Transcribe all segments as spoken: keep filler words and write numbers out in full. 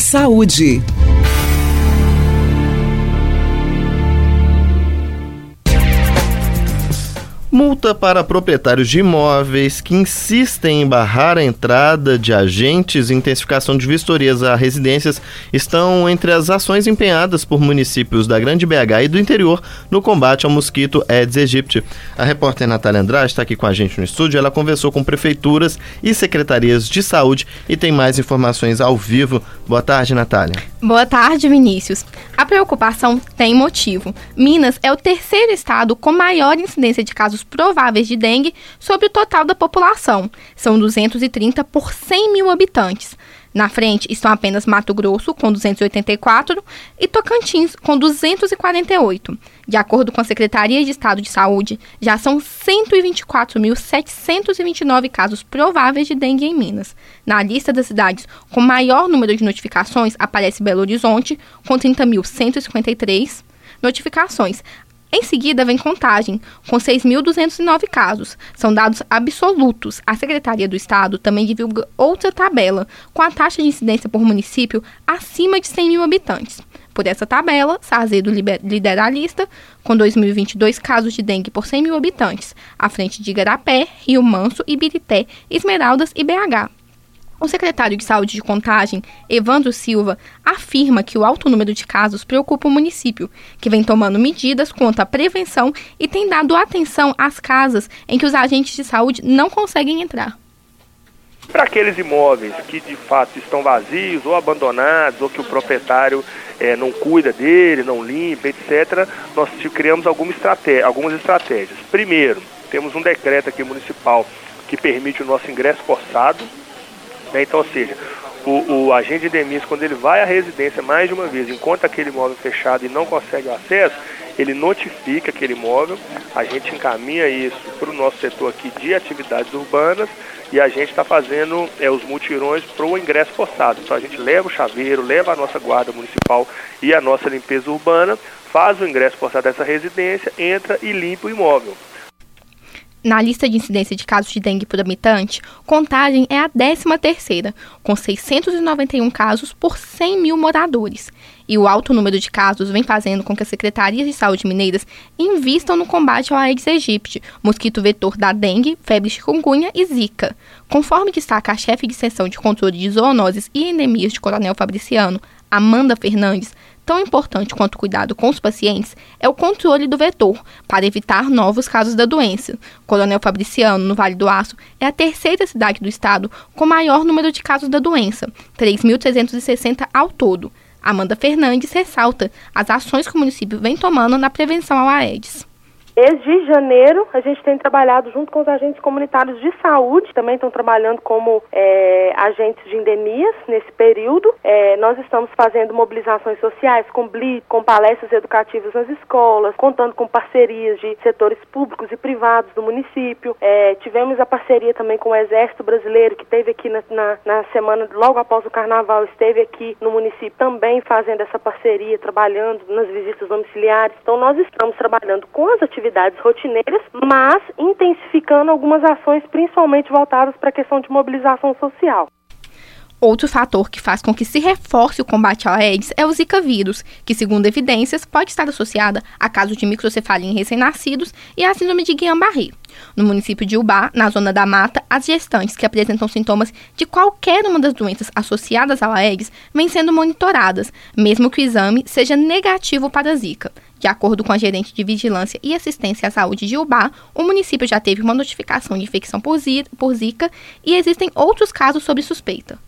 Saúde. Multa para proprietários de imóveis que insistem em barrar a entrada de agentes e intensificação de vistorias a residências estão entre as ações empenhadas por municípios da Grande B H e do interior no combate ao mosquito Aedes aegypti. A repórter Natália Andrade está aqui com a gente no estúdio. Ela conversou com prefeituras e secretarias de saúde e tem mais informações ao vivo. Boa tarde, Natália. Boa tarde, Vinícius. A preocupação tem motivo. Minas é o terceiro estado com maior incidência de casos prováveis de dengue sobre o total da população. São duzentos e trinta por cem mil habitantes. Na frente estão apenas Mato Grosso, com duzentos e oitenta e quatro, e Tocantins, com duzentos e quarenta e oito. De acordo com a Secretaria de Estado de Saúde, já são cento e vinte e quatro mil setecentos e vinte e nove casos prováveis de dengue em Minas. Na lista das cidades com maior número de notificações aparece Belo Horizonte, com trinta mil cento e cinquenta e três notificações. Em seguida, vem Contagem, com seis mil duzentos e nove casos. São dados absolutos. A Secretaria do Estado também divulga outra tabela, com a taxa de incidência por município acima de cem mil habitantes. Por essa tabela, Sarzedo lidera a lista, com dois mil e vinte e dois casos de dengue por cem mil habitantes, à frente de Igarapé, Rio Manso, Ibirité, Esmeraldas e B H. O secretário de Saúde de Contagem, Evandro Silva, afirma que o alto número de casos preocupa o município, que vem tomando medidas quanto à prevenção e tem dado atenção às casas em que os agentes de saúde não conseguem entrar. Para aqueles imóveis que de fato estão vazios ou abandonados, ou que o proprietário é, não cuida dele, não limpa, etcétera, nós criamos alguma estratégia, algumas estratégias. Primeiro, temos um decreto aqui municipal que permite o nosso ingresso forçado. Então, ou seja, o, o agente de endemias, quando ele vai à residência mais de uma vez, encontra aquele imóvel fechado e não consegue o acesso, ele notifica aquele imóvel, a gente encaminha isso para o nosso setor aqui de atividades urbanas e a gente está fazendo é, os mutirões para o ingresso forçado. Então a gente leva o chaveiro, leva a nossa guarda municipal e a nossa limpeza urbana, faz o ingresso forçado dessa residência, entra e limpa o imóvel. Na lista de incidência de casos de dengue por habitante, Contagem é a décima terceira, com seiscentos e noventa e um casos por cem mil moradores. E o alto número de casos vem fazendo com que as secretarias de saúde mineiras invistam no combate ao Aedes aegypti, mosquito vetor da dengue, febre chikungunya e zika. Conforme destaca a chefe de seção de controle de zoonoses e endemias de Coronel Fabriciano, Amanda Fernandes, tão importante quanto o cuidado com os pacientes é o controle do vetor, para evitar novos casos da doença. Coronel Fabriciano, no Vale do Aço, é a terceira cidade do estado com maior número de casos da doença, três mil trezentos e sessenta ao todo. Amanda Fernandes ressalta as ações que o município vem tomando na prevenção ao Aedes. Desde janeiro, a gente tem trabalhado junto com os agentes comunitários de saúde, também estão trabalhando como é, agentes de endemias nesse período. É, nós estamos fazendo mobilizações sociais com blitz, com palestras educativas nas escolas, contando com parcerias de setores públicos e privados do município. É, tivemos a parceria também com o Exército Brasileiro, que esteve aqui na, na, na semana, logo após o Carnaval, esteve aqui no município também fazendo essa parceria, trabalhando nas visitas domiciliares. Então, nós estamos trabalhando com as atividades atividades rotineiras, mas intensificando algumas ações, principalmente voltadas para a questão de mobilização social. Outro fator que faz com que se reforce o combate ao Aedes é o Zika vírus, que, segundo evidências, pode estar associada a casos de microcefalia em recém-nascidos e a síndrome de Guillain-Barré. No município de Ubá, na zona da mata, as gestantes que apresentam sintomas de qualquer uma das doenças associadas ao Aedes vêm sendo monitoradas, mesmo que o exame seja negativo para a Zika. De acordo com a gerente de Vigilância e Assistência à Saúde de Ubá, o município já teve uma notificação de infecção por Zika e existem outros casos sob suspeita.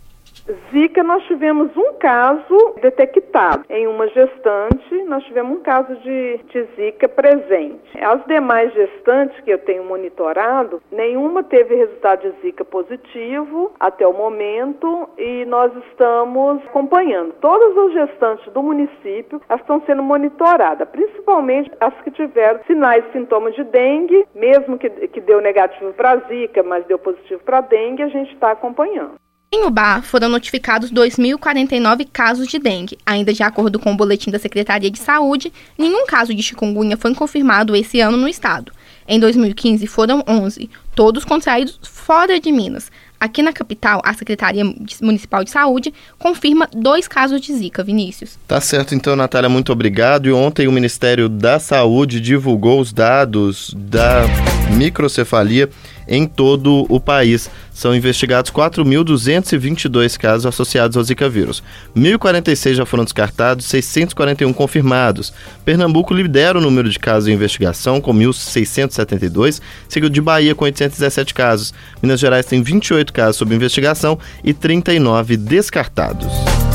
Zika, nós tivemos um caso detectado em uma gestante, nós tivemos um caso de, de Zika presente. As demais gestantes que eu tenho monitorado, nenhuma teve resultado de Zika positivo até o momento e nós estamos acompanhando. Todas as gestantes do município estão sendo monitoradas, principalmente as que tiveram sinais e sintomas de dengue, mesmo que, que deu negativo para Zika, mas deu positivo para dengue, a gente está acompanhando. Em Ubá, foram notificados dois mil e quarenta e nove casos de dengue. Ainda de acordo com o boletim da Secretaria de Saúde, nenhum caso de chikungunya foi confirmado esse ano no estado. Em dois mil e quinze, foram onze, todos contraídos fora de Minas. Aqui na capital, a Secretaria Municipal de Saúde confirma dois casos de Zika, Vinícius. Tá certo, então, Natália, muito obrigado. E ontem o Ministério da Saúde divulgou os dados da microcefalia em todo o país. São investigados quatro mil duzentos e vinte e dois casos associados ao Zika vírus. mil e quarenta e seis já foram descartados, seiscentos e quarenta e um confirmados. Pernambuco lidera o número de casos em investigação, com mil seiscentos e setenta e dois, seguido de Bahia com oitocentos e dezessete casos. Minas Gerais tem vinte e oito casos sob investigação e trinta e nove descartados.